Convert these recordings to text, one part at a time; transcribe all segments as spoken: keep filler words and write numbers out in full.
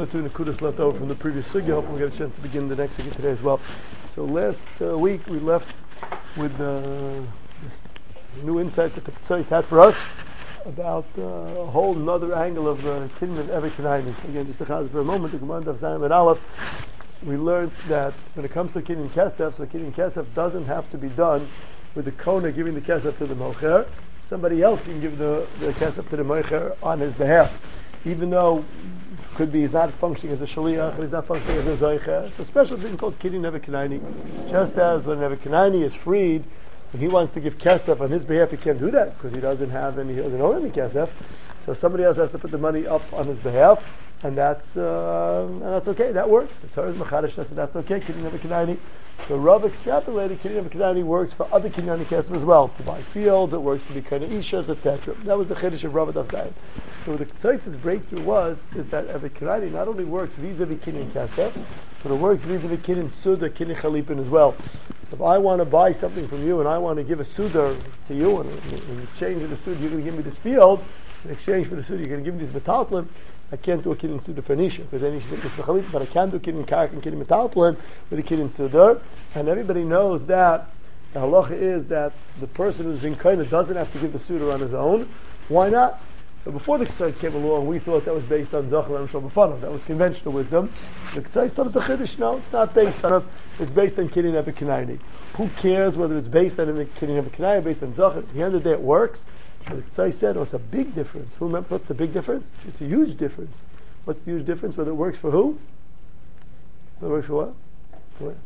two Nakudas left over from the previous sugya. Hopefully we'll get a chance to begin the next sugya today as well. So last uh, week we left with uh, this new insight that the Ketzos had for us about uh, a whole another angle of the Kinyan of Eved Kenani. So again, just to chaz for a moment, the Gemara of Zayin and Aleph, we learned that when it comes to Kinyan Kesef, so Kinyan Kesef doesn't have to be done with the Kona giving the Kesef to the Mocher. Somebody else can give the, the Kesef to the Mocher on his behalf. Even though could be he's not functioning as a Shaliach, and he's not functioning as a Zoicha. It's a special thing called Kinyan Eved Kenani. Just as when Eved Kenani is freed, and he wants to give Kesef on his behalf, he can't do that because he doesn't have any, he doesn't own any Kesef. So somebody else has to put the money up on his behalf, and that's uh, and that's okay. That works. The Torah is Machadish, so that's okay. Kinyan Eved Kenani. So Rav extrapolated Kinyan Eved Kenani works for other Kinyan Kesef as well, to buy fields. It works to be kind of Ishas, et cetera. That was the Chiddush of Rav Daf Zayin. So the Ketzos' breakthrough was is that Eved Kenani not only works vis-a-vis Kinyan Kesef, but it works vis-a-vis Kinyan Suda, Kinyan Chalipin as well. So if I want to buy something from you and I want to give a Suda to you, and in exchange for the Suda you're going to give me this field, in exchange for the Suda you're going to give me this Metaltlin, I can't do a Kinyan Suda for Nisha, because then you should take this Mechalipin, but I can do Kinyan Kark and Kinyan Metaltlin with a Kinyan Suda, and everybody knows that the halacha is that the person who's been kind of doesn't have to give the Suda on his own. Why not? So before the Ketzos came along, we thought that was based on Zachar and Shal B'fanav. That was conventional wisdom. The Ketzos told us a Chiddush. No, it's not based on it. It's based on Kinyan Eved Kenani. Who cares whether it's based on Kinyan Eved Kenani or based on Zachar? At the end of the day, it works. So the Ketzos said, oh, it's a big difference. Who remember what's the big difference? It's a huge difference. What's the huge difference? Whether it works for who? Whether it works for what? For what?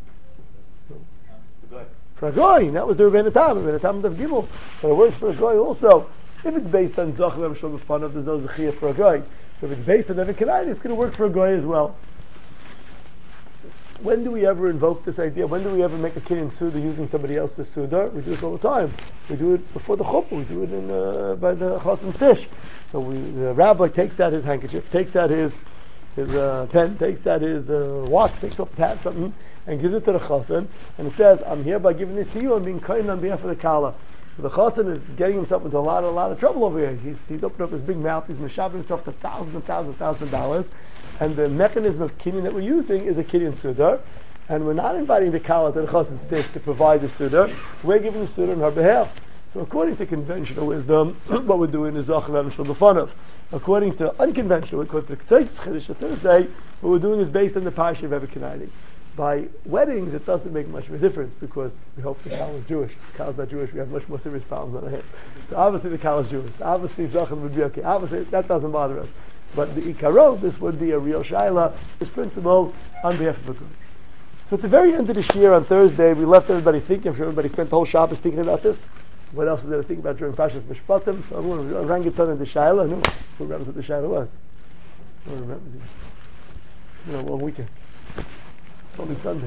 No. For a goy. That was the Rebbeinu Tam. Rebbeinu Tam of Gimel. But it works for a goy also. If it's based on Zachar and Shal B'fanav, there's no Zechiyah for a guy. If it's based on Eved Kenani, it's going to work for a guy as well. When do we ever invoke this idea? When do we ever make a Kinyan Suda using somebody else's Suda? We do this all the time. We do it before the Chuppah. We do it in, uh, by the Chassan's dish. So we, the rabbi takes out his handkerchief, takes out his his uh, pen, takes out his uh, watch, takes off his hat, something, and gives it to the Chassan. And it says, I'm hereby giving this to you. I'm being kind on behalf of the Kala. So the Chassan is getting himself into a lot, a lot of trouble over here. He's he's opened up his big mouth. He's mishaving himself to thousands and thousands and thousands of dollars. And the mechanism of Kinyan that we're using is a Kinyan Suda. And we're not inviting the Kala to the Chassan's dish to provide the Suda. We're giving the Suda on her behalf. So according to conventional wisdom, what we're doing is Zachar and Shal B'fanav. According to unconventional, according to the Ketzos Chiddush Thursday, what we're doing is based on the Parsha of Eved Kenani. By weddings, it doesn't make much of a difference because we hope the Kal is Jewish. If the Kal is not Jewish, we have much more serious problems than I have. So obviously the Kal is Jewish. Obviously Zachar would be okay. Obviously that doesn't bother us. But the Ikaro, this would be a real Shaila, this principle on behalf of a good. So at the very end of this year on Thursday, we left everybody thinking. I'm sure everybody spent the whole Shabbos thinking about this. What else is there to think about during Parshas Mishpatim? So everyone rang it on the Shaila. No, who remembers what the Shaila was? No one remembers it. You know, one weekend. Only Sunday.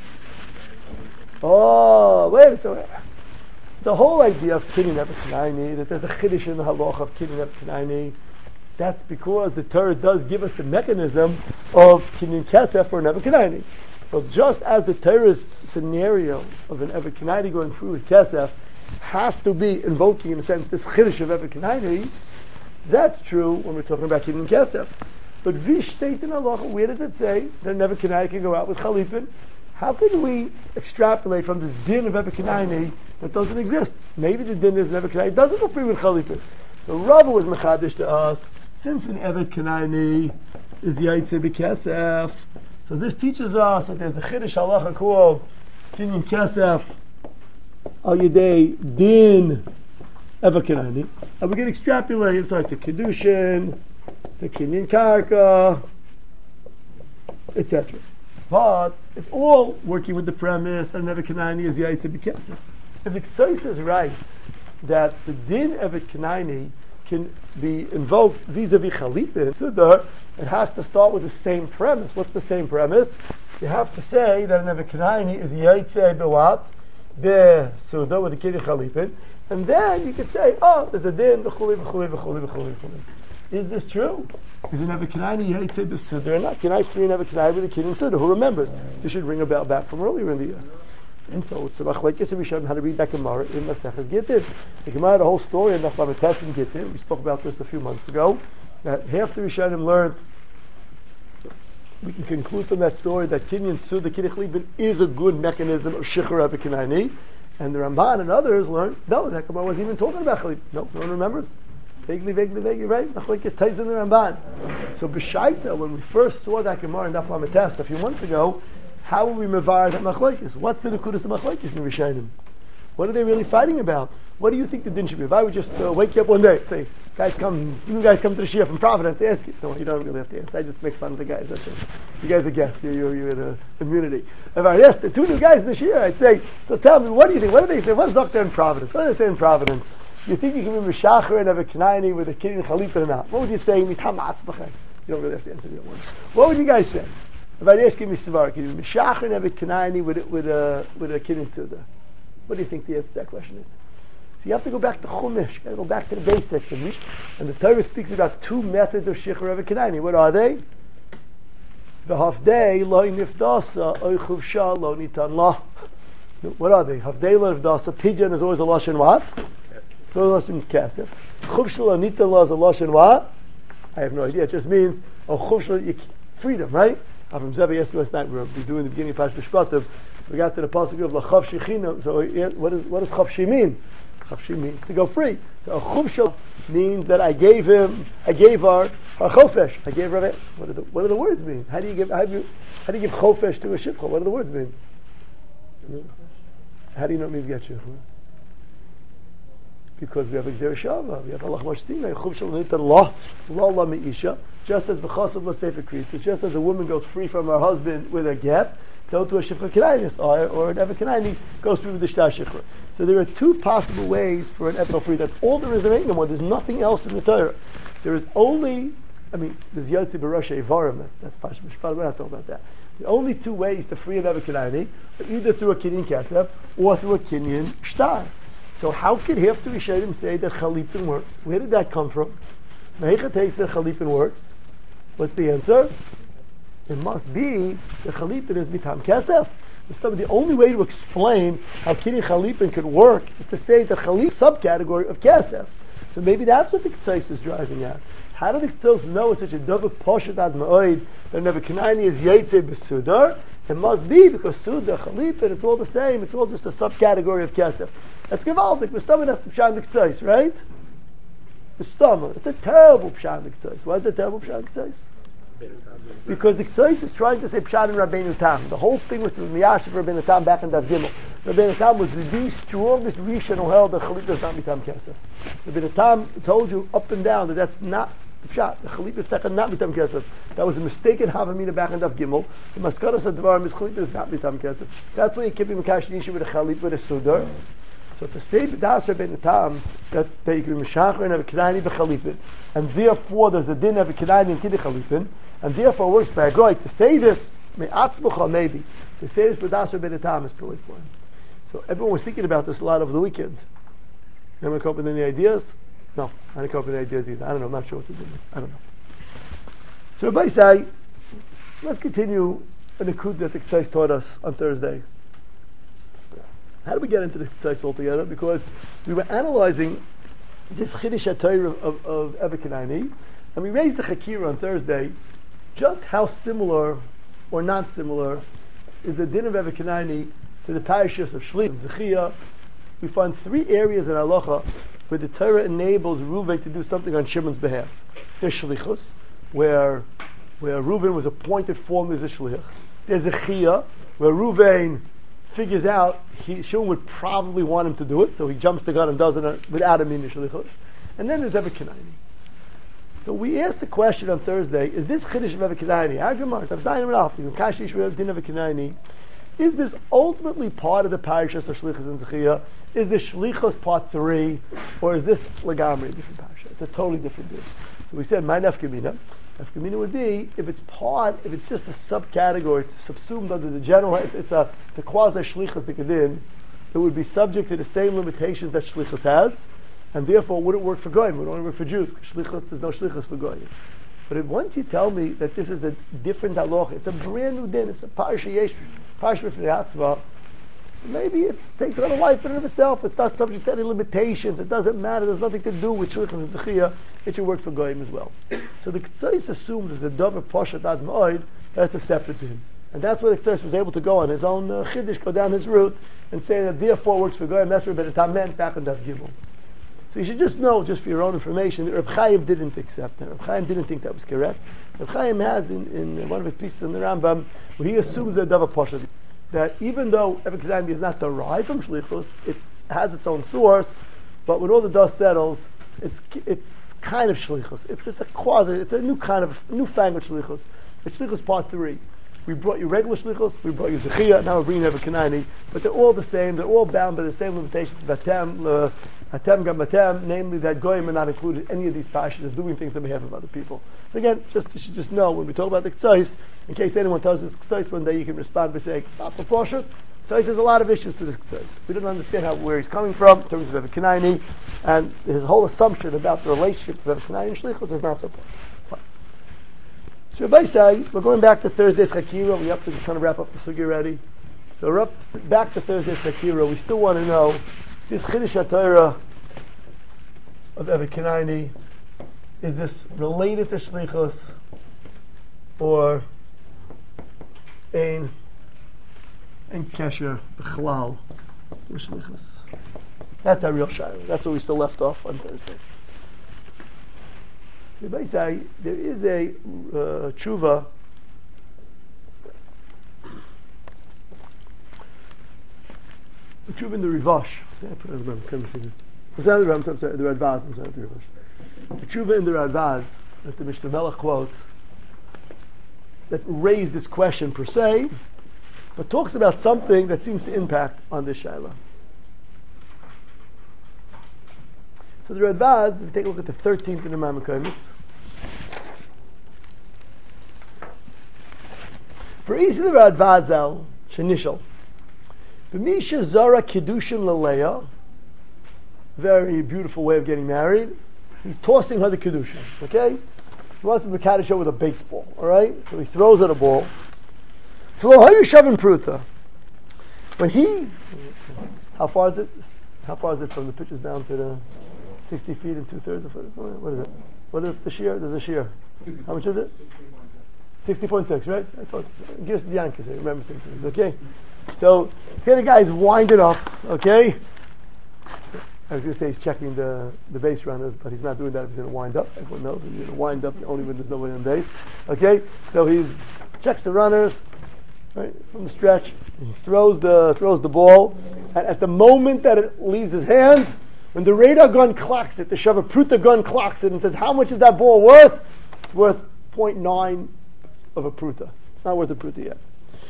Oh, wait, so the whole idea of Kinyan Eved Kenani, that there's a Chiddush in the Halacha of Kinyan Eved Kenani, that's because the Torah does give us the mechanism of Kinyan Kesef or Eved Kenani. So just as the Torah's scenario of an Eved Kenani going through with Kesef has to be invoking, in a sense, this Chiddush of Eved Kenani, that's true when we're talking about Kinyan Kesef. But Vish state in Allah, where does it say that Eved Kenani can go out with Chalipin? How can we extrapolate from this din of Eved Kenani that doesn't exist? Maybe the din is Eved Kenani doesn't go free with Chalipin. So Rava was mechadish to us, since an Eved Kenani is Yaitze B'Kesef, so this teaches us that there's a Chiddush halacha called Kinyan Kesef Al Yedei Din Eved Kenani, and we can extrapolate it's like to Kedushin, to Kinyan Karka, et cetera. But it's all working with the premise that Eved Kenani is Yaitze B'Kesef. If the Ketzos is right that the din Eved Kenani can be invoked vis-a-vis Chalipin, Suda, it has to start with the same premise. What's the same premise? You have to say that an Eved Kenani is Yaitze B'wat, Be-Suda, with the Kinyan Chalipin, and then you could say, oh, there's a din, v'chuli, v'chuli, v'chuli, v'chuli, v'chuli. Is this true? Is an Eved Kenani Yaitze B'Suda or not? Can I free an Eved Kenani with a Kinyan Suda? Who remembers? This should ring a bell back from earlier in the year. And so it's about like this, we showed how to read that Gemara in Maseches Gittin. The Gemara, the whole story in Nachman Tessin Gittin. We spoke about this a few months ago. That half the Rishonim learned we can conclude from that story that Kinyan Suda Kinyan Chalipin is a good mechanism of Shichur Avikinani. And the Ramban and others learned, no, that Gemara wasn't even talking about Chalipin. No, no one remembers. Vaguely, vaguely, vaguely, right? Machlokes ties in the Ramban. So B'shaita, when we first saw that Gemara in Daf Lamed Tes a few months ago, how will we mevar that Machlokes? What's the Nekudas of Machlokes in Rishayim? What are they really fighting about? What do you think the din should be? If I would just uh, wake you up one day and say, guys come, you guys come to the Shia from Providence, ask you. No, you don't really have to answer. I just make fun of the guys. That's it. You guys are guests. You're, you're, you're in a immunity. If I asked the two new guys in the Shia, I'd say, so tell me, what do you think? What do they say? What's up there in Providence? What do they say in Providence? You think you can be Mishacher and have a Knaini with a kid in Chalipin or not? What would you say? You don't really have to answer that one. What would you guys say? If I'd ask you, Misvar, can you be Mishacher and have a Knaini with, with, a, with a kid in Suda? What do you think the answer to that question is? So you have to go back to Chumash, you got to go back to the basics. And, and the Torah speaks about two methods of Shichur Rebbe Kanani. What are they? V'havdei lo nifdasa oy chuvsha lo nitan la. What are they? Havdei lo nifdasa. Pigeon is always a lashon what? It's always a lashon kesef. Chuvsha lo nitan la is a lashon what? I have no idea. It just means oh chuvsha freedom, right? Avram Zevi asked me last night. We were doing the beginning of Pash Mishpativ. So we got to the pasuk of lachav shechina. So what does what does chavshi mean? Chavshi means to go free. So a chuvsha means that I gave him, I gave her her chofesh. I gave her. What do the what do the words mean? How do you give how do you, how do you give chofesh to a shivcha? What do the words mean? How do you know it means get shivcha? Because we have Gzera Shava, we have Allah Mashsina, Chuvshal Nitan La, La La Meisha, just as B'chasav La Sefer Krisis, just as a woman goes free from her husband with a get, so to a Shifcha Kinainis, or, or an Ever Kinaini goes free with the Shtar Shifra. So there are two possible ways for an Ever free. That's all there is. There ain't no more. There's nothing else in the Torah. There is only, I mean, there's Yotzi Barosha Evarim, that's Pash Mishpat, we're not talking about that. The only two ways to free an Ever Kinaini are either through a Kinyan Kesef or through a Kinyan Shtar. So how could half the Rishonim say that Chalipin works? Where did that come from? Mehecha takes that Chalipin works. What's the answer? It must be that Chalipin is Mitam Kesef. The only way to explain how Kinyan Chalipin could work is to say the Chalip subcategory of Kesef. So maybe that's what the Ketzos is driving at. How do the Ketzos know it's such a Dova Poshet Ad Ma'oid that Nebuchadnezzar is Yetze B'Sudar? It must be because Suda, Chalipin, it's all the same. It's all just a subcategory of Kesef. That's Gevaldik. Mistama has to pshat in the Ketzos, right? Mistama. It's a terrible pshat in the Ketzos. Why is it a terrible pshat in the Ketzos? Because the Ketzos is trying to say pshat in Rabbeinu Tam. The whole thing was the Miyash of Rabbeinu Tam back in Dav Gimel. Rabbeinu Tam was the strongest Rishon who held that Chalipin does not Mitam Kesef. Rabbeinu Tam told you up and down that that's not pshat. The Chalipin is not Mitam Kesef. That was a mistaken Havamina back in Dav Gimel. The Maskaras Advarim is Chalipin is not Mitam Kesef. That's why you keep him Makash Nisha with a Chalipin with a Sudar. So to say das Rabbeinu Tam that they can be Meshachar and have a K'nani b'Chalipin, and therefore there's a din of a K'nani and Kidei Chalipin, and therefore works by a goy. To say this, me'atzmucha maybe, to say this b'das Rabbeinu Tam is totally fine. So everyone was thinking about this a lot over the weekend. Anyone come up with any ideas? No, I didn't come up with any ideas either. I don't know, I'm not sure what to do with this. I don't know. So Rabbi say, let's continue an akud that the Ketzos taught us on Thursday. How did we get into the Ketzos altogether? Because we were analyzing this Chiddush HaTorah of, of Eber Kinaini, and we raised the Chakira on Thursday, just how similar or not similar is the din of Eber Kinaini to the parashas of Shlich and Zechiyah. We find three areas in Halacha where the Torah enables Reuven to do something on Shimon's behalf. There's Shlichus, where where Reuven was appointed formally as a Shlich. There's Zechiyah, where Reuven figures out he Shimon would probably want him to do it, so he jumps the gun and does it without a min shlichus. And then there's Eber Kinaini. So we asked the question on Thursday: is this chiddush of Eber Kinaini? Is this ultimately part of the parashas of Shlichus and Zechiyah? Is this Shlichus part three, or is this legamri different parasha? It's a totally different dish. So we said my nafkamina. Nafkamina would be if it's part, if it's just a subcategory, it's subsumed under the general. It's, it's a it's a quasi Shlichus b'kedin. It would be subject to the same limitations that Shlichus has, and therefore it wouldn't work for goyim. It would only work for Jews. Shlichus, there's no Shlichus for goyim. But if once you tell me that this is a different halacha, it's a brand new din, it's a parsha yesh, parsha b'fnei maybe it takes on a life in and of itself. It's not subject to any limitations. It doesn't matter. There's nothing to do with shlichus and zechiyah. It should work for goyim as well. So the Ketzos assumed as the davar poshet ad ma'od that's a separate thing. And that's where the Ktsois was able to go on his own uh, Chiddush, go down his route, and say that therefore works for Goyim, that's where Be'etam meant back on Daf Gimel. So you should just know, just for your own information, that Reb Chaim didn't accept that. Reb Chaim didn't think that was correct. Reb Chaim has in, in one of his pieces in the Rambam, where he assumes that Dava Poshet, that even though Eved Kenani is not derived from Shlichus, it has its own source, but when all the dust settles, it's it's kind of Shlichus. It's it's a quasi, it's a new kind of, newfangled Shlichus. It's Shlichus part three. We brought you regular shlichus, we brought you zechiyah, now we're bringing Eved Kenani, but they're all the same, they're all bound by the same limitations of atem, uh, atem gam atem, namely that goyim are not included in any of these pashas of doing things on behalf of other people. So again, just you should just know, when we talk about the Ktsois, in case anyone tells us Ktsois one day, you can respond by saying, it's not so poshut. Ktsois has a lot of issues to this Ktsois. We don't understand how, where he's coming from, in terms of Eved Kenani, and his whole assumption about the relationship of Eved Kenani and shlichus is not so poshut. So Rabbi say, we're going back to Thursday's Chakira. We have to kind of wrap up the sugi already. So we're up back to Thursday's Chakira. We still want to know, this Chiddush HaTorah of Eved Kenani, is this related to Shlichus or Ein and Kesher B'chlal with Shlichus? That's our real shayla. That's where we still left off on Thursday. Rabbi say, there is a uh, tshuva a tshuva in the Rivash. I put it on the Rivash. I'm sorry, I'm sorry, the Radvaz. I'm sorry, the Rivash. The tshuva in the Radvaz that the Mishnah Melech quotes that raised this question per se, but talks about something that seems to impact on this shayla. So the Radvaz, if you take a look at the thirteenth in the Maimonides, for each of the Radvazel, Shenishal, B'misha Zara Kiddushin Laleya, very beautiful way of getting married, he's tossing her the Kiddushin, okay? He wants to be Kaddish with a baseball, alright? So he throws her the ball. Pruta. When he, how far is it? How far is it from the pitcher's down to the sixty feet and two thirds of it? What is it? What is the shear? There's a shear. How much is it? sixty point six, right? I thought, give us the Yankees, I remember some things, okay? So, here the guy's winding up, okay? I was going to say he's checking the, the base runners, but he's not doing that if he's going to wind up. Everyone knows he's going to wind up only when there's nobody on base, okay? So he's checks the runners, right, from the stretch, he throws the, throws the ball, and at the moment that it leaves his hand, when the radar gun clocks it, the Shava Pruta gun clocks it and says, how much is that ball worth? It's worth zero point nine of a Pruta. It's not worth a Pruta yet.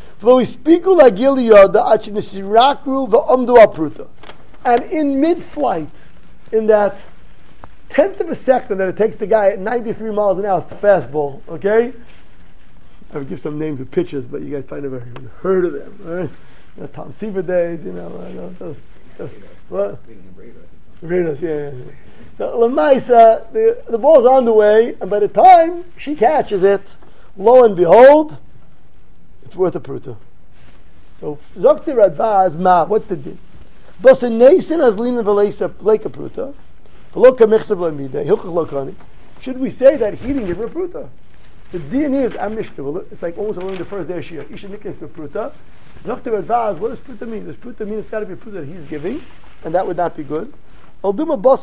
And in mid-flight, in that tenth of a second that it takes the guy at ninety-three miles an hour, it's a fastball, okay? I would give some names of pitchers, but you guys probably never heard of them, right? You know, Tom Seaver days, you know, uh, those, those, what? Raiders, yeah, yeah. So Lamaisa, the the ball's on the way, and by the time she catches it, lo and behold, it's worth a pruta. So Zokti Radvaz Ma, what's the din? Dosa Nason as Lina Velesa Leka Pruta, Loka Mechsav Lamide, Hilchach Lokani. Should we say that he didn't give her a pruta? The din is Amishta. It's like almost only the first day of Shia. Isha Nikes to pruta. Zokti Radvaz, what does pruta mean? Does pruta mean it's got to be a pruta that he's giving, and that would not be good? But maybe by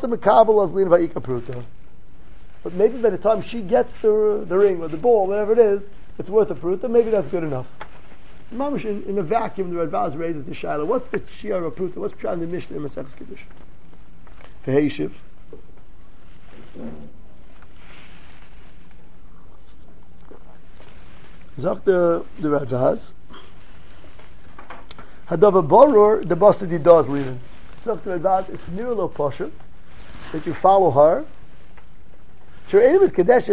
the time she gets the the ring or the ball, whatever it is, it's worth a pruta. Maybe that's good enough. Mamish in, in a vacuum, the Radvaz raises the shadow. What's the shiur of pruta? What's pshat in the Mishnah in Masechus Kiddush? Teheishiv. Zok the the Radvaz. Hadava borur the basadi does leaving. It's near a little poshut that you follow her. What's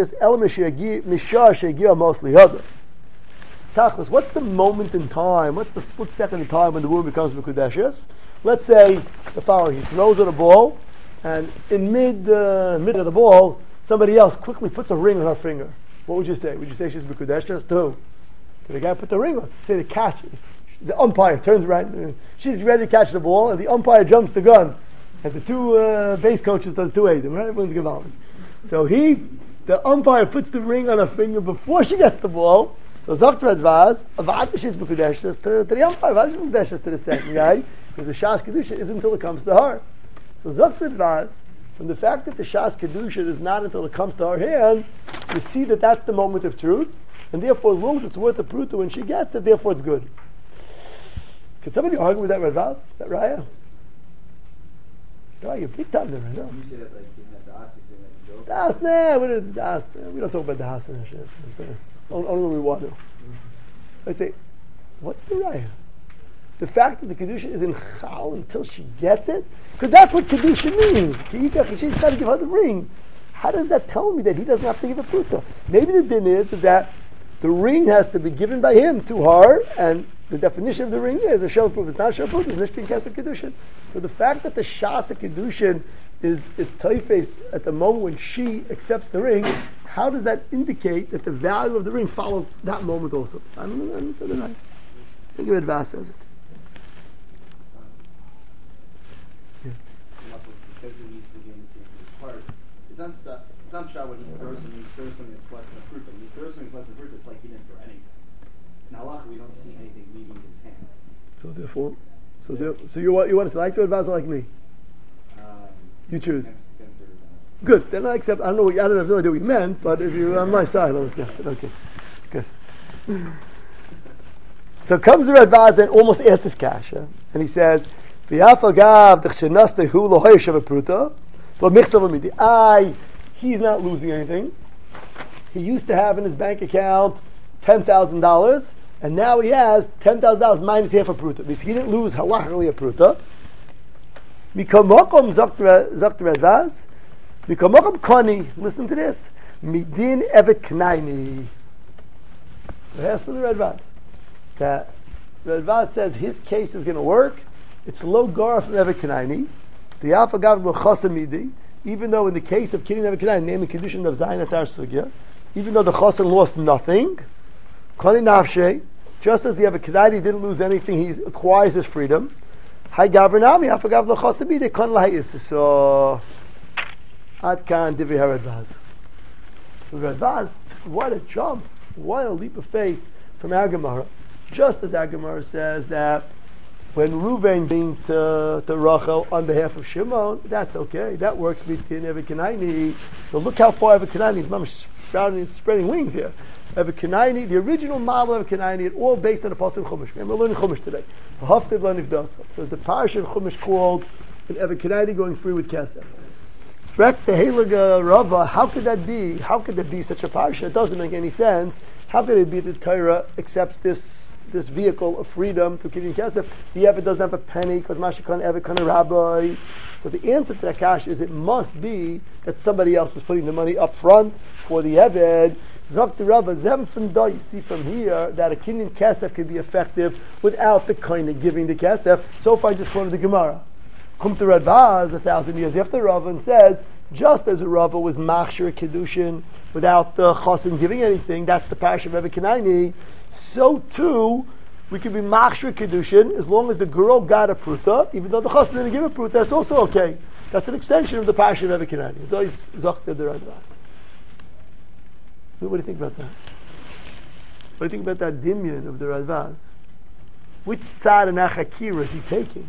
the moment in time? What's the split second in time when the woman becomes Mekudeshes? Let's say the following: he throws her the ball, and in mid uh, mid of the ball, somebody else quickly puts a ring on her finger. What would you say? Would you say she's Mekudeshes? To who? To the guy put the ring on. Say the catch. The umpire turns around. She's ready to catch the ball, and the umpire jumps the gun. And the two uh, base coaches are the two Adam, right? Everyone's involved. So he, the umpire, puts the ring on her finger before she gets the ball, So Zokt Radvaz, Avadish is Mekudeshes to the Yom Tov, Avadish is Mekudeshes to the second guy, because the Shas Kedusha isn't until it comes to her. So Zokt Radvaz, from the fact that the Shas Kedusha is not until it comes to her hand, you see that that's the moment of truth, and therefore as long as it's worth a pruta when she gets it, therefore it's good. Could somebody argue with that Radvaz, that Raya? Raya, you're big time there, right now. You say that like in that das, you say like Das, nah, we don't, das, we don't talk about the Das and shit. Only when we want to. Mm-hmm. I'd say, what's the raya? The fact that the Kedusha is in Chal until she gets it? Because that's what Kedusha means. She's got to give her the ring. How does that tell me that he doesn't have to give a pruta? Maybe the din is, is that the ring has to be given by him to her, and the definition of the ring is a shel proof. It's not shel proof, it's nishkin kesef kedushin. So the fact that the shasa kedushin is is toifes at the moment when she accepts the ring, how does that indicate that the value of the ring follows that moment also? I don't know. I don't know. I think your Advas says it. Yeah. Because he needs to be in the same part. It's not stuff. It's not shot when he throws something. He throws something that's less than a fruit. When he throws something that's less than a fruit, it's like he didn't throw anything. In halacha, we don't see anything leaving his hand. So therefore, so there, so you want you want us to like to Advas or like me? Um, you choose. Against, against their, uh, Good. Then I accept. I don't know. What, I don't have no idea what you meant, but if you're on my side, I'll accept it. Okay. Good. So comes the Radvaz and almost asks this kasha, and he says, "V'yafagav d'chshenaste hu lo hayeshav pruta, lo michsav l'midi." I, he's not losing anything. He used to have in his bank account ten thousand dollars, and now he has ten thousand dollars minus half a pruta. Because he didn't lose halachically a pruta. Mikamokom zakt Radvaz. Mikamokom kani. Listen to this. Midin evet knaini. It has to the Radvaz. That Radvaz says his case is going to work. It's low gar from evet knaini. The afagav l'chasamidi. Even though in the case of Kidin evet knaini, naming condition of Zayin Atzar Sugya, even though the chassan lost nothing, kani nafshe, just as the evet knaini didn't lose anything, he acquires his freedom. Hay gavernami afagav l'chasamidi kan lahis. So Ad kan divi Radvaz. So Radvaz, what a jump, what a leap of faith from our Gemara. Just as our Gemara says that when Reuven being to, to Rachel on behalf of Shimon, that's okay, that works between Evet Kanaini. So look how far Evet Kanaini is mamish sprouting, spreading wings here. Evet Kanaini, the original model of Evet Kanaini, it's all based on the Pasuk Chumash. We're learning Chumash today. So there's a parish in Chumash called an Evet Kanaini going free with Kesef. Frek the Heilige Rava, how could that be? How could there be such a parsha? It doesn't make any sense. How could it be that Torah accepts this this vehicle of freedom to Kidin Kesef? The Evet doesn't have a penny because Mashikan Evet Kana Rabbi. So the answer to that kash is it must be that somebody else is putting the money up front for the Evet. Zok the Rava, Zem from Da, you see from here that a Kidin Kesef can be effective without the kind of giving the Kesef. So far I just quoted the Gemara. Come to Radvaz a thousand years after Rava and says, just as a Rava was machshir kedushin without the chassan giving anything, that's the parish of Evet Kanaini, so too we can be machshir kedushin as long as the girl got a pruta, even though the chassan didn't give a pruta, that's also okay. That's an extension of the parish of Evet Kanaini. So he's zochted the Radvaz. What do you think about that? What do you think about that dimyon of the Radvaz? Which tzad and achakira is he taking?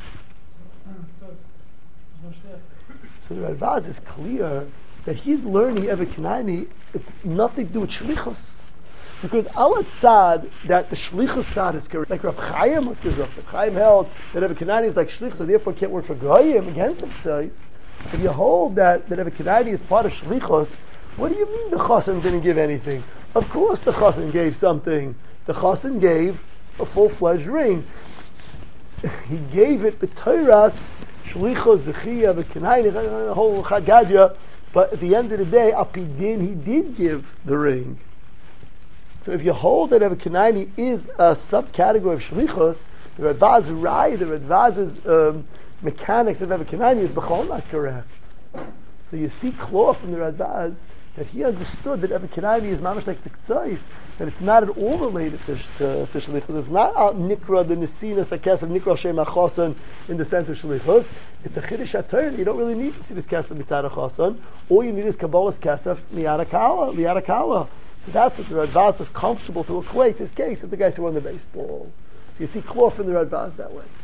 So the Radvaz is clear that he's learning Evet Kanaini, it's nothing to do with shlichus. Because our tzad, that the shlichus tzad is correct. Like Rav Chaim, what is Rav Chaim held that Evet Kanaini is like shlichus, and therefore can't work for Goyim against the tzais. If you hold that, that Evet Kanaini is part of shlichus, what do you mean the chassan didn't give anything? Of course the chassan gave something. The chassan gave a full-fledged ring. He gave it b'toras, shlichus, zechiyah, v'kinayin, the whole chagadya, but at the end of the day, apidin, he did give the ring. So if you hold that Evet Kanaini is a subcategory of shlichus, the Radvaz Rai, the Radvaz's um, mechanics of Evet Kanaini is b'chol not correct. So you see claw from the Radvaz that he understood that Evet Kanaini is mamash like the K'tzais, that it's not at all related to, to, to Shlichus. It's not out Nikra, the Nesinas HaKesef, Nikra Shem HaChosan, in the sense of Shlichus. It's a Chiddush HaTorah. You don't really need to see this Kesef Mitzad HaChosan. All you need is Kabbalah's Kesef, Li'ad HaKala, Li'ad HaKala. So that's what the Radbaz was comfortable to equate this case if the guy throwing the baseball. So you see cloth from the Radbaz that way.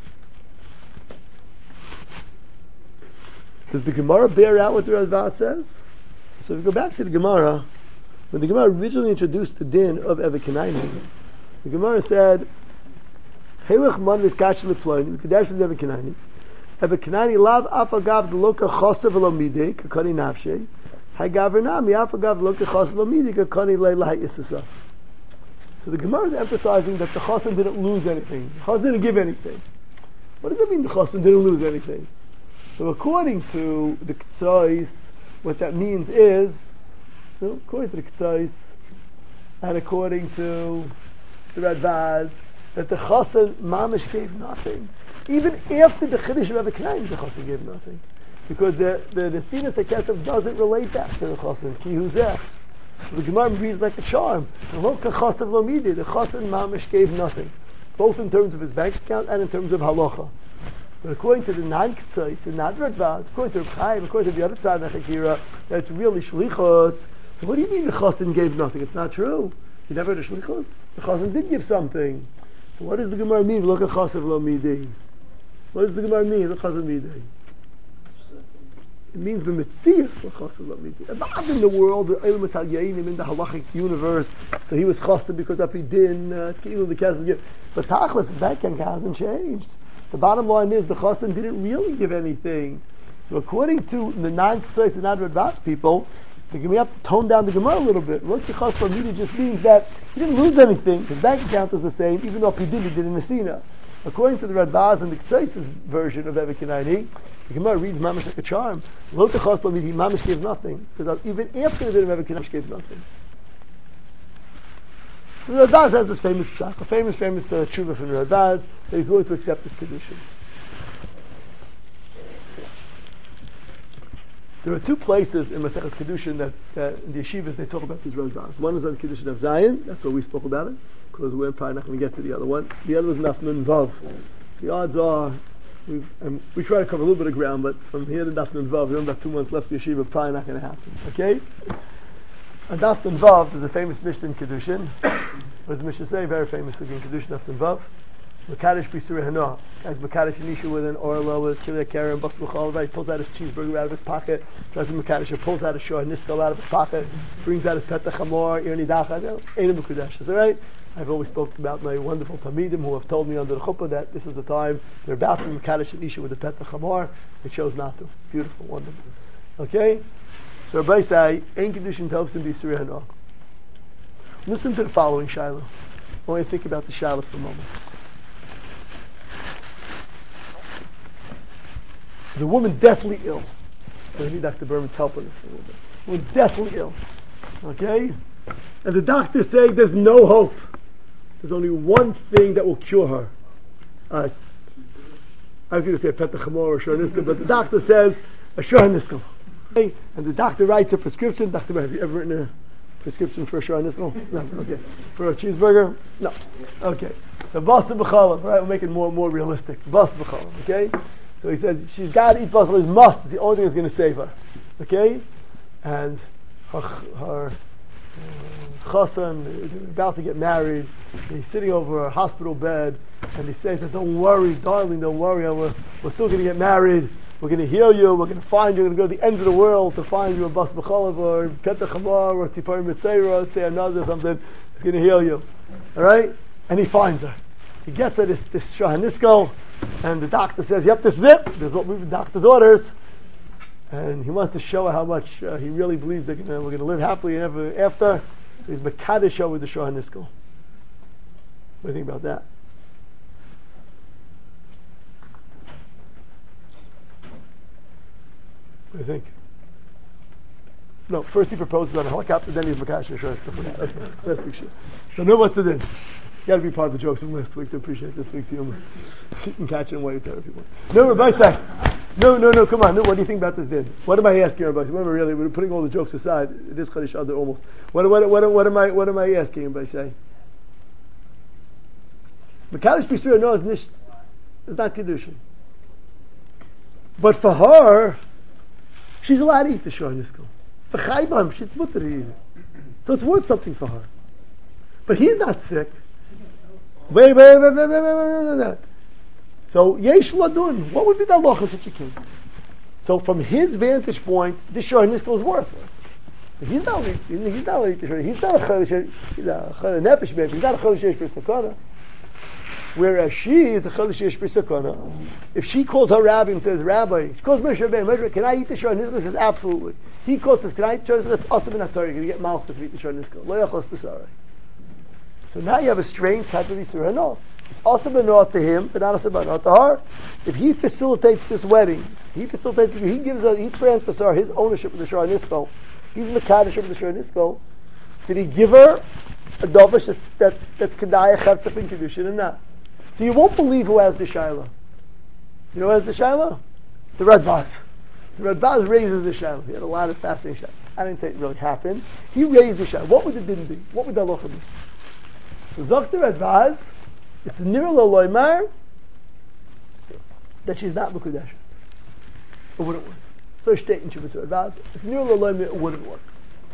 Does the Gemara bear out what the Radbaz says? So if we go back to the Gemara, when the Gemara originally introduced the din of Eved Kanaini, the Gemara said, Helech man v'skash leploini, v'kadesh v'Eved Kanaini, Eved Kanaini lav afagav d'loka chosa v'lo midei, kakani nafshei, ha'gavernami afagav d'loka chosa v'lo midei, kakani leila ha'isasa. So the Gemara is emphasizing that the chosan didn't lose anything. The chosan didn't give anything. What does it mean the chosan didn't lose anything? So according to the K'tzais, what that means is, you know, according to the K'tzais, and according to the Radbaz, that the Chassan mamish gave nothing. Even after the Chiddush of Eved Kanaini, the Chassan gave nothing. Because the the, the Sinus HaKesef doesn't relate back to the Chassan. Ki huzeh. So the Gemara reads like a charm. The Chassan mamish gave nothing. Both in terms of his bank account and in terms of halacha. But according to the non-K'tzais, and not Radbaz, according to Reb Chaim, according to the other side of the Chakira, that it's really shlichos. So what do you mean the Chassan gave nothing? It's not true. You never heard of shlichos? The Chassan did give something. So what does the Gemara mean? Look at Chassav lo midei. What does the Gemara mean? Look at Chassav midei. It means b'mitzias lo Chassav lo midei. Abad in the world, the Eilim is Halyainim in the halachic universe. So he was Chassav because of he didn't. It's Keilu the Kesef. But Tachlis, his bank account hasn't changed. The bottom line is the Chassan didn't really give anything. So according to the non-K'tzais and non-Radbaz people, we have to tone down the Gemara a little bit. Rosh Chassan Midei just means that he didn't lose anything. His bank account is the same, even though he did, he did in Nesina. According to the Radbaz and the K'tzais' version of Eved Kanaini, the Gemara reads Mamash like a charm. Rosh Chassan Midei, Mamash gave nothing. Because even after the din of Eved Kanaini, gave nothing. So the Radbaz has this famous psak, a famous, famous uh, tshuva from the Radbaz, that he's willing to accept this kedushin. There are two places in Maseches Kedushin that, that in the yeshivas they talk about these Radbaz. One is on the Kedushin of Zion, that's where we spoke about it, because we're probably not going to get to the other one. The other was Naf Nun Vav. The odds are, we've, um, we try to cover a little bit of ground, but from here to Naf Nun Vav, we only have two months left in the yeshiva, probably not going to happen. Okay? On Naf Nun Vav, there's a famous Mishnah in Kedushin. What does the Mishnah say? Very famous in Kedushin, Naf Nun Vav. Mekadesh B'Surei Hana. As Mekadesh Anisha with an orla, with Kiryat Karen, Bas B'chal, right? Pulls out his cheeseburger out of his pocket, tries to Mekadesh, pulls out his shor niskal out of his pocket, brings out his petach hamor, irni dachas, Einim B'Kudesh. Is that right? I've always spoken about my wonderful Talmidim who have told me under the chuppah that this is the time they're about to Mekadesh Anisha with the petach hamor. It shows not to. Beautiful, wonderful. Okay? So Rabbi say, Ein Kedushin Tovsim B'Surei Hana. Listen to the following Shiloh. I want you to think about the Shiloh for a moment. There's a woman deathly ill. I need Doctor Berman's help on this a little bit. A woman deathly ill. Okay? And the doctor saying there's no hope. There's only one thing that will cure her. Uh, I was going to say a petach hamor or shor niskal, but the doctor says a shor niskal. Okay? And the doctor writes a prescription. Doctor, have you ever written a prescription for a shor niskal? No. Okay. For a cheeseburger? No. Okay. So bas b'challah, right? We'll make it more more realistic. Bas b'challah. Okay? So he says she's got to eat basal. It must. It's the only thing that's going to save her. Okay, and her, her uh, chassan, they're about to get married. He's sitting over a hospital bed, and he's saying, "Don't worry, darling, don't worry. We're, we're still going to get married. We're going to heal you. We're going to find you. We're going to go to the ends of the world to find you a bas b'chalav or petach hamor or tzipor mitzera, say another or something. It's going to heal you. All right." And he finds her. He gets her this this shor niskal. And the doctor says, "Yep, this is it. This is what we the doctor's orders." And he wants to show her how much uh, he really believes that we're going to live happily ever after. He's mekadesh her with the shor niskal. What do you think about that? What do you think? No, first he proposes on a helicopter, then he's mekadesh her shor niskal for that. Okay, last week's show. So know what to do. You got to be part of the jokes from last week to appreciate this week's humor. You can catch it in way you tell people. No, Rabbi Say. No, no, no, come on. No, what do you think about this din? What am I asking, Rabbi Say? What am I really? We're putting all the jokes aside. It is Chadish Adar almost. What, what, what, what am I? What am I asking, Rabbi Say? Mekadesh B'Surei no is nish. It's not kedushin. But for her, she's allowed to eat the shor niskal. For Chaybam, she's mutter to eat it. So it's worth something for her. But he's not sick. Wait, wait, wait, wait, wait, wait, wait, wait, wait. So, yesh ladun. What would be the halacha in such a case? So, from his vantage point, this shor niskal is worthless. He's not. He's not. He's not a chodesh. He's a chodesh nefesh baby. He's not a chodesh yesh b'sakana. Whereas she is a chodesh yesh b'sakana. If she calls her rabbi and says, "Rabbi," she calls Moshe Rabbeinu, "Moshe, can I eat the shor niskal?" He says, "Absolutely." He calls, says, "Can I eat the shor niskal?" It's awesome in a Torah. You're going to get malchus to eat the shor niskal. Lo yachlos b'sarai. So now you have a strange type of Yisur. No, it's also benot to him, but not also benot to her. If he facilitates this wedding, he facilitates, he gives her, he transfers her his ownership of the Shor Niskal. He's in the kaddish of the Shor Niskal. Did he give her a dovish that's that's that's kedaya chavtzah in kedushin or not? So you won't believe who has the shaila. You know who has the shaila? The Radvaz. The Radvaz raises the shaila. He had a lot of fascinating shaila. I didn't say it really happened. He raised the shaila. What would it didn't be? What would the halacha be? So Zokter Advaz, it's nir lo loymar that she's not mekudeshes. It wouldn't work. So state in Shuvas Advaz, it's nir lo loymar, it wouldn't work.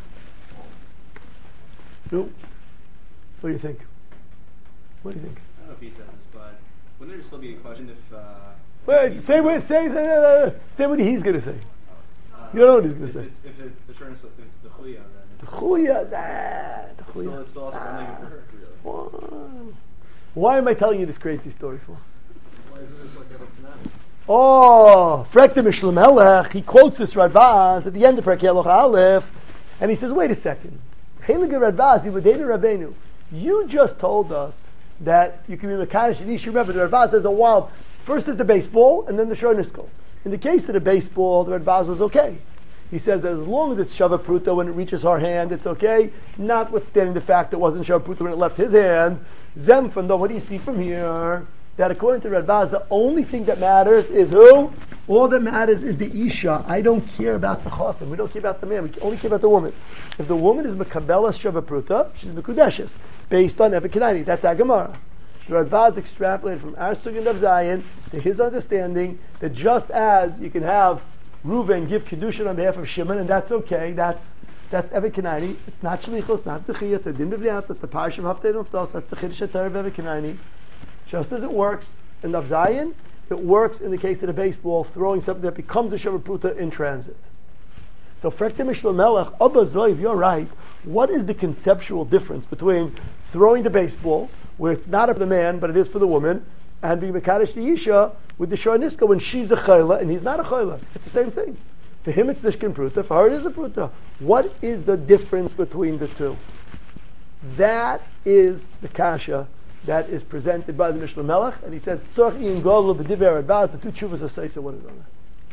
No? What do you think? What do you think? I don't know if he said this, but wouldn't there still be a question if... Uh, Wait, say what, say, say, uh, say what he's going to say. uh, You don't know what he's going to if say. It's, if it's the shortness of the chuya, then The it's, chuya, nah, the it's still, chuya. it's still also Ah. negative for her, really. Why? Why am I telling you this crazy story for? Why isn't this like a Canaan? Oh, Frekta Mishlam Melech, he quotes this Radvaz at the end of Perkei Halacha Aleph, and he says, wait a second. Heilige Radvaz, Yivudenu Rabbeinu, you just told us that you can be Mekadosh and Ish. Remember, the Radvaz says a wild, first is the baseball, and then the Shor Niskal. In the case of the baseball, the Radvaz was okay. He says that as long as it's Shava Pruta when it reaches our hand, it's okay, notwithstanding the fact that it wasn't Shava Pruta when it left his hand. Zem from the, what do you see from here? That according to Radvaz, the only thing that matters is who? All that matters is the Isha. I don't care about the Chosim. We don't care about the man. We only care about the woman. If the woman is Mekabelas Shava Pruta, she's Mekudeshes, based on Evikinani. That's Agamara. The Radvaz extrapolated from our Sugin of Zion to his understanding that just as you can have Reuven give Kedushin on behalf of Shimon, and that's okay, that's that's Evikinani. It's not Shlichus, not Zechiyah, it's a Din B'Vliatz, it's the Parish of Haftei Nuftos, that's the Chiddush HaTorah of Evikinani. Just as it works in Av Zion, it works in the case of the baseball, throwing something that becomes a Shava Pruta in transit. So, Frekta Mishlo Melech, Abba Zoiv, you're right. What is the conceptual difference between throwing the baseball, where it's not for the man, but it is for the woman, and being Mekadosh the Isha with the Shor Niskal when she's a Chayla and he's not a Chayla? It's the same thing. For him it's Nishkin Pruta, for her it is a Pruta. What is the difference between the two? That is the Kasha that is presented by the Mishnah Melech, and he says, Tzorch in Gol B'diver Advaz, the two Chuvas are Seisa, what is on that?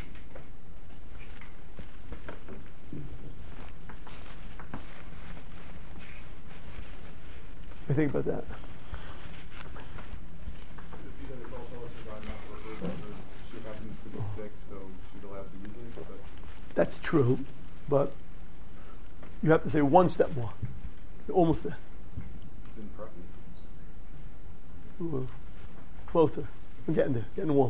What do you think about that? It's also listed about not for her because she happens to be sick, so she's allowed to use it. But That's true, but you have to say one step more. You're almost there. didn't preference. Ooh, closer. We're getting there, getting warm.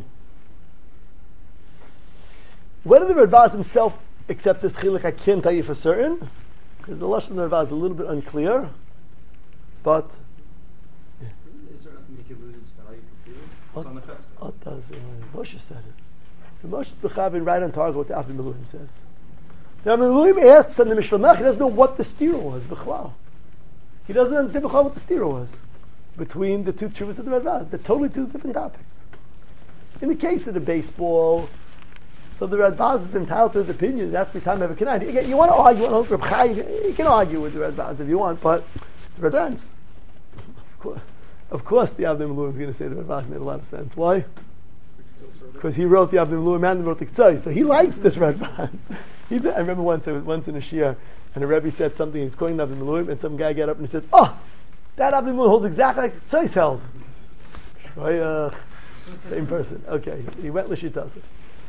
Whether the Radvaz himself accepts this chiluk, I can't tell you for certain, because the Lashon of the Radvaz is a little bit unclear, but Is there enough to make it lose its value completely? It's on the fence. oh, it does, uh, Moshe said it. So Moshe's Bechavin right on target what the Avim Miluim says. The Avim Miluim asks on the Mishnah Melech, he doesn't know what the stira was, Bechlal. He doesn't understand Bechlal what the stira was between the two Chuvas of the Radvaz. They're totally two different topics. In the case of the baseball, so the Radvaz is entitled to his opinion. That's the time of a Canaan. Again, you want to argue on Reb Chai, you can argue with the Radvaz if you want, but the Radvaz, of course, of course the Avnei Miluim is going to say the Radvaz made a lot of sense. Why? Because he wrote the Avnei Miluim and wrote the K'tzai, so he likes this Radvaz. He's, I remember once I was once in a Shia, and a Rebbe said something. He was quoting the Avnei Miluim, and some guy got up and he says, "Oh, that Avnei Miluim holds exactly like K'tzai's held." Right, uh, same person. Okay, he went l'shitasa.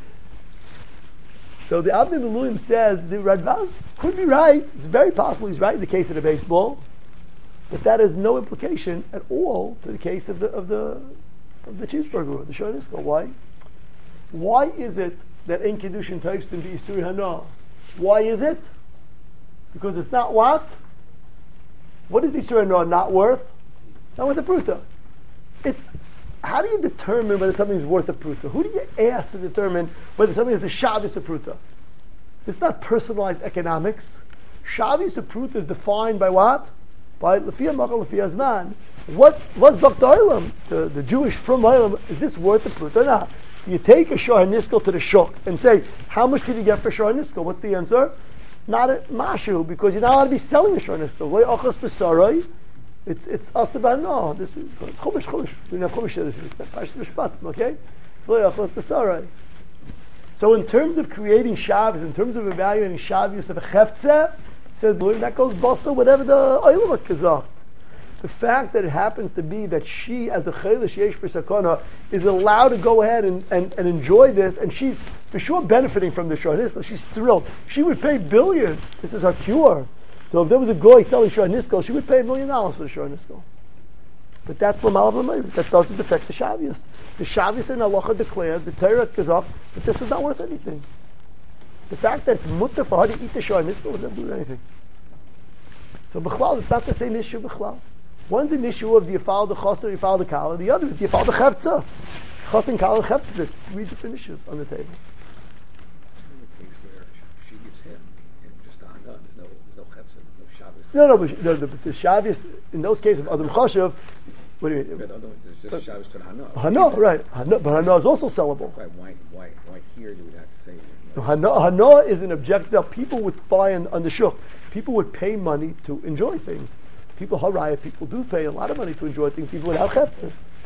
So the Avnei Miluim says the Radvaz could be right. It's very possible he's right in the case of the baseball, but that has no implication at all to the case of the of the of the cheeseburger or the Shor Niskal. Why? Why is it that in Kiddushin Taifsim B'Yisuri Hana? Why is it? Because it's not what? What is Yisur Hanoah not worth? It's not worth a pruta. It's, how do you determine whether something is worth a pruta? Who do you ask to determine whether something is the Shavis a pruta? It's not personalized economics. Shavis a pruta is defined by what? By Lefiyah Machal Lefiyah Zman. What what's Zok Olam? The the Jewish from Olam, is this worth a pruta or not? So you take a Shor HaNiskel to the Shuk and say, how much did you get for Shor HaNiskel? What's the answer? Not a mashu, because you're not allowed to be selling a Shor HaNiskel. Lo Achas B'Sarai. It's it's Asaban. No, this it's Chumash Chumash. We don't have Chumash this week. Parshas Mishpat. Okay. Lo Achas B'Sarai. So in terms of creating Shabbos, in terms of evaluating Shabbos of a Cheftzeh, says that goes basa whatever the Olam HaKazak. The fact that it happens to be that she, as a Chaylish Yesh B'Sakona, is allowed to go ahead and, and, and enjoy this, and she's for sure benefiting from the Shor HaNiskel. She's thrilled. She would pay billions. This is her cure. So if there was a goy selling Shor HaNiskel, she would pay a million dollars for the Shor HaNiskel. But that's Lamal V'Mayr. That doesn't affect the Shabbos. The Shabbos in Halacha declares, the Torah Kazak, that this is not worth anything. The fact that it's mutter for her to eat the Shor HaNiskel doesn't do anything. So B'chlal, it's not the same issue B'chlal. One's an issue of do you follow the Chos or do you follow the Kala, the other is do you follow the Cheftzah. Chos and Kala and Cheftzah, it's three different issues on the table. In the case where she gives him, and just on done, there's no, there's no Cheftzah, there's no Shabbos. No, no, but the, the, the Shabbos, in those cases of Adam Choshev, what do you mean? Yeah, no, no, there's just Shabbos to the Hanoah. Hanoah, right. Hanoah, but Hanoah is also sellable. Right, why, why, why here you would have to say, you know, Hanoah, Hanoah is an objective that people would buy on, on the shuk. People would pay money to enjoy things. People haraya, people do pay a lot of money to enjoy things, people without cheftzes.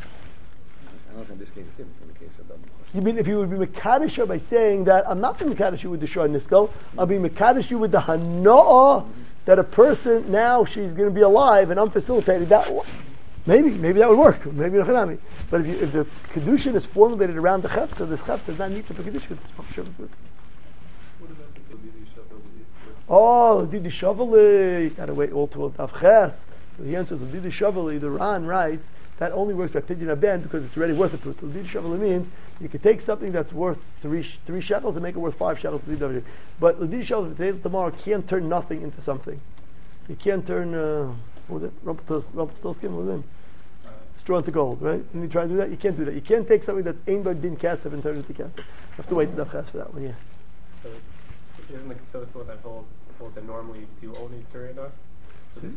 I don't know if in this case it's different from the case of Adam Choshev. You mean if you would be Mekadosh by saying that I'm not being Mekadosh you with the Shor HaNiskel, I'll be Mekadosh you with the Hanoah, mm-hmm. that a person now she's going to be alive and unfacilitated. That maybe maybe that would work. Maybe not. But if, you, if the kedushin is formulated around the cheftzah, this cheftzah is not needed for kedushin because it's machshav. What about the Didi Shavali? Oh, Didi Shavali, you gotta wait all till Tav Ches. So the answer is Didi Shavali. The Ran writes that only works by Pidyon Aben because it's already worth a prut. Didi Shavali means you could take something that's worth three three shekels and make it worth five shekels. But Didi Shavali today tomorrow can't turn nothing into something. You can't turn. Uh, what was it? Rumpelstiltskin was in. Straw into gold, right? And you try to do that, you can't do that. You can't take something that's aimed by din kasef and turn it into kasef. You have to wait the Tav Ches for that one, yeah. So isn't the Kesos school that hold holds that normally do only Surya? So this is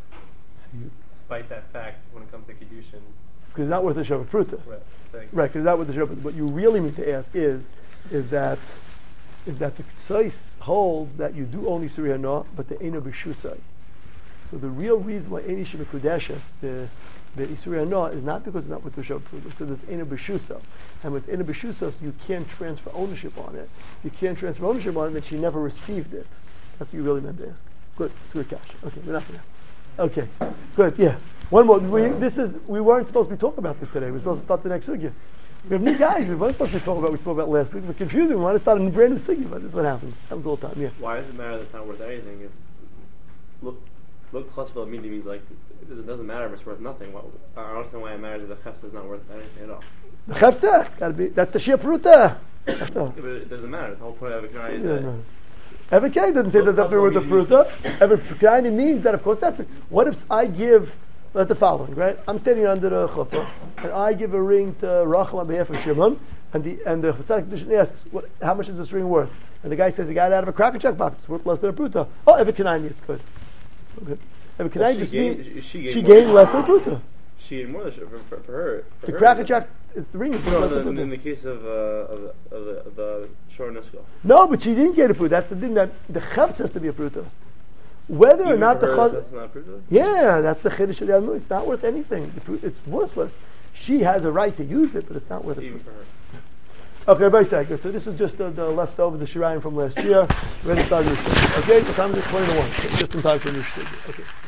dis- despite that fact when it comes to Kedushin. Because it's not worth the Shabbat Pruta. Right. Right, because it's not worth the Shabbat. What you really need to ask is, is that, is that the Kesos holds that you do only Surya no, but the Eino B'Shusai. So the real reason why Eini Shemekudeshes, the the Isuri Hanoah, is not because it's not with the Shabbat Pruta, because it's Eino B'Shusai. And with Eino B'Shusai, you can't transfer ownership on it. You can't transfer ownership on it, then she never received it. That's what you really meant to ask. Good, it's good cash. Okay, we're not gonna. Okay, good, yeah. One more. We, this is, we weren't supposed to be talking about this today. We're supposed to start the next sugya. We have new guys. We weren't supposed to be talking about what we spoke about last week. We're confusing. We want to start a brand new sugya, but this is what happens. Happens all the time, yeah. Why does it matter that it's not worth anything? If look, look, classical immediately means like, it doesn't matter if it's worth nothing. Well, I don't understand why it matters if the chefta is not worth anything at all. The chefta, it's got to be, that's the shia pruta. Yeah, but it doesn't matter. The whole point of Evikani is Yeah, that. no. Evikani doesn't say there's nothing worth the pruta. Evikani means that, of course, that's it. What if I give, that's the following, right? I'm standing under the chuppah, and I give a ring to Rachel on behalf of Shimon, and the and the Chatzak Kedushin asks, what, how much is this ring worth? And the guy says, he got it out of a cracker check box. It's worth less than a pruta. Oh, Evikani, it's good. Okay. Evikani She just gained- means she gained she more. gained less than a pruta. She did more than she, for, for, for her. For The her, cracker check, it's the ring is worth No, less in than the, a in the pruta. case of, uh, of, the, of the, of the Shor Nusko. No, but she didn't get a pruta. That's the thing, that the chefetz has to be a pruta. Whether or not the chaz, That's not approved of? yeah, that's the chiddush of the Almud. It's not worth anything. The pru- It's worthless. She has a right to use it, but it's not worth it. Even for her. Okay, everybody say good. So this is just uh, the leftover, the Shirayim from last year. We're ready to start a new shir. Okay, the time is twenty to one. Just in time for a new shir. Okay.